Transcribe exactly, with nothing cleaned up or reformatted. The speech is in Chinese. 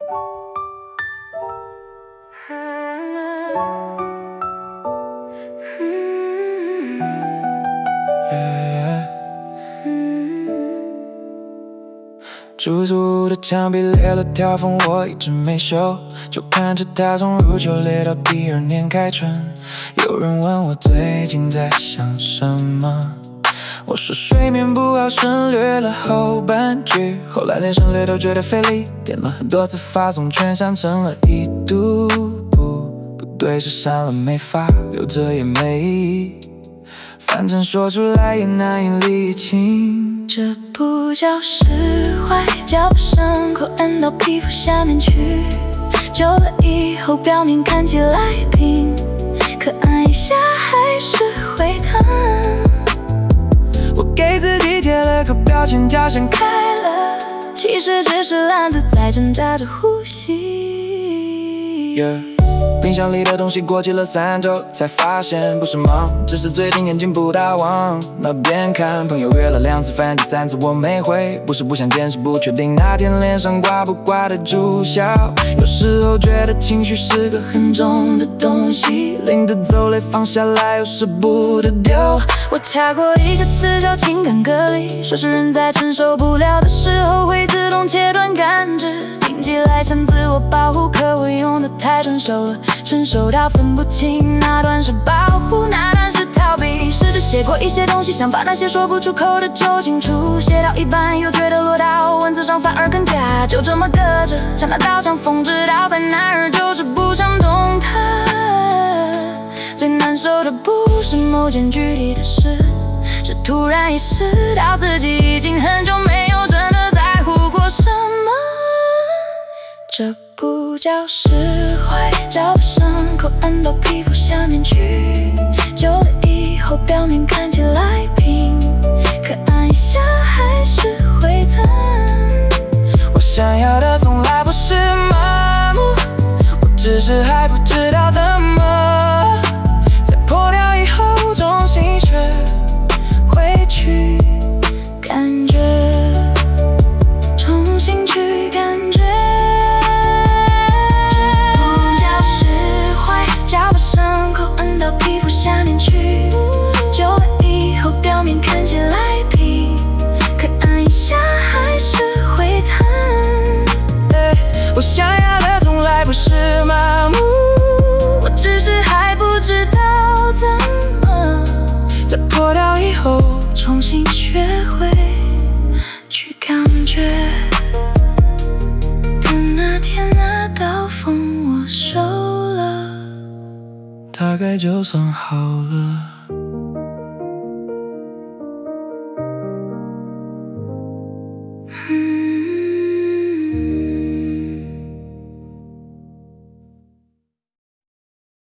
出租屋的墙壁裂了条缝，我一直没修，就看着它从入秋裂到第二年开春。有人问我最近在想什么，我说睡眠不好，省略了后半句。后来连省略都觉得费力，点了很多次发送，全想成了已读。不不对，是删了没发，留着也没意义，反正说出来也难以理清。 这不叫释怀，叫把伤口按到皮肤下面去。久了以后，表面看起来平，可按一下还是会疼。 我给自己贴了个标签，叫想开了， 其实只是懒得再挣扎着呼吸。 yeah. 冰箱里的东西过期了三周，才发现不是梦，只是最近眼睛不大往那边看。朋友约了两次饭，第三次我没回，不是不想见，是不确定那天脸上挂不挂得住笑。有时候觉得情绪是个很重的东西，拎得走累放下来又舍不得丢。 我查过一个词叫情感隔离，说是人在承受不了的时候会自动切断感知，听起来像自我保护，可我用得太纯熟了，纯熟到分不清哪段是保护，哪段是逃避。试着写过一些东西，想把那些说不出口的揪清楚，写到一半又觉得落到文字上反而更假，就这么搁着，像那道墙缝直到在那儿，就是不想动它。最难受的不是某件具体的事，是突然意识到自己已经很久没有真的在乎过什么。这不叫释怀，叫把伤口按到皮肤下面去。久了以后，表面看起来平，可按一下还是会疼。 我想要的从来不是麻木，我只是还不知道怎么在破掉以后重新学回去感觉，重新去感觉。 下面去，久了以后，表面看起来平，可按一下还是会疼。 我想要的从来不是麻木， 我只是还不知道怎么在破掉以后重新学会去感觉。等那天那道缝我收了， 大概就算好了。